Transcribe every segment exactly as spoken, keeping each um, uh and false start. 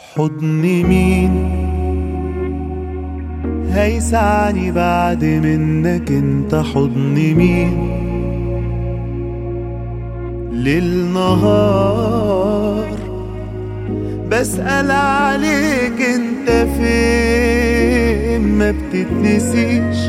حضن مين هيسعني بعد منك انت؟ حضن مين ليل نهار بسأل عليك انت فين؟ ما بتتنسيش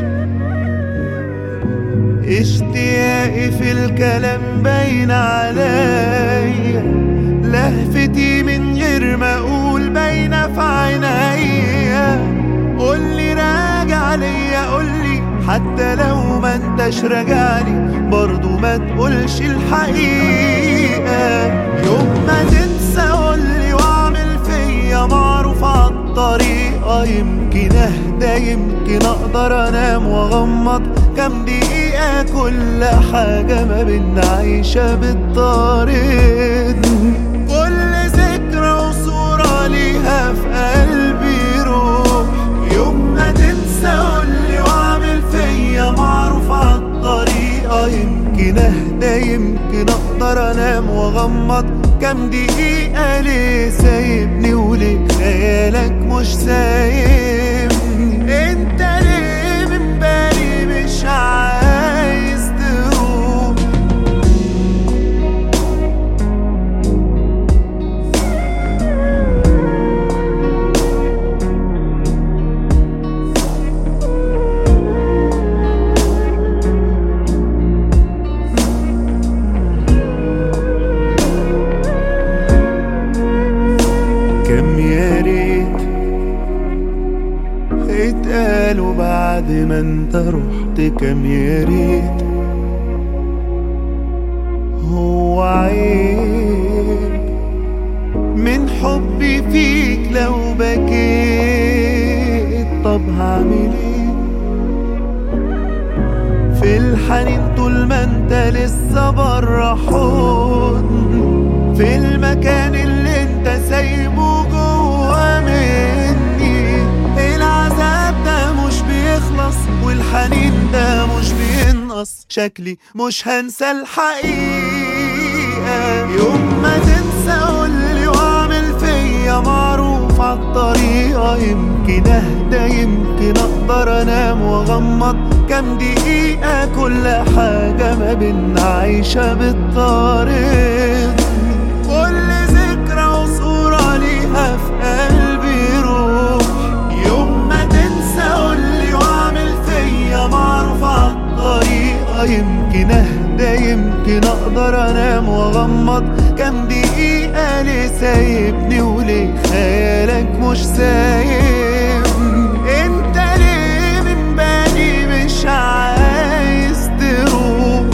اشتياقي في الكلام باين عليا، لهفتي من غير ما اقول باينه في عينيا. قولي راجع ليا، قولي حتى لو ما انتش راجعلي برضو ما تقولش الحقيقه. يوم ما تنسى قولي واعمل فيا معروف عالطريقه، يمكن اهدى يمكن اقدر انام واغمض كام دقيقه. كل حاجه ما بينا عايشه بالطريق، كل ذكرى وصورة ليها في قلبي روح. يوم ما تنسى قولي واعمل فيا معروف عالطريقة، يمكن اهدى يمكن اقدر انام واغمض كام دقيقة. ليه سايبني وليه خيالك مش سايبني؟ انت ليه من بالي مش عايز تروح؟ كم يا ريت اتقالوا بعد ما انت رحت، كم يا ريت. هو عيب من حبي فيك لو بكيت؟ طب هعمل ايه في الحنين طول ما انت لسه برا حضن، في المكان اللي انت سايبه جوا مني. العذاب ده مش بيخلص والحنين ده مش بينقص، شكلي مش هنسى الحقيقة. يوم ما تنسى قولي واعمل فيا معروف عالطريقة، يمكن اهدى يمكن اقدر انام واغمض كام دقيقة. كل حاجة ما بينا عايشة بالطريق، كل ذكرى وصورة ليها في قلبي روح. يوم ما تنسى قولي واعمل فيا معروف عالطريقة، يمكن اهدى يمكن اقدر انام واغمض كام دقيقة. ليه سايبني وليه خيالك مش سايبني؟ انت ليه من بالي مش عايز تروح؟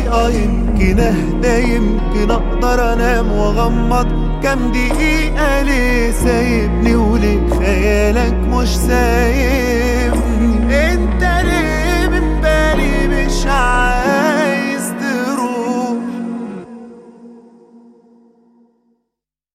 يمكن اهدى يمكن اقدر انام واغمض كام دقيقة.